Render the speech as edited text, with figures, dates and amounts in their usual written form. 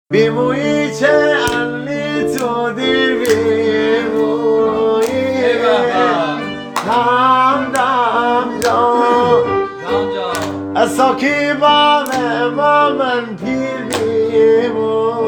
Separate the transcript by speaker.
Speaker 1: بیمویی چه انلی تو دیر بیمویی دم دم جان اساکی با من پیر بیمویی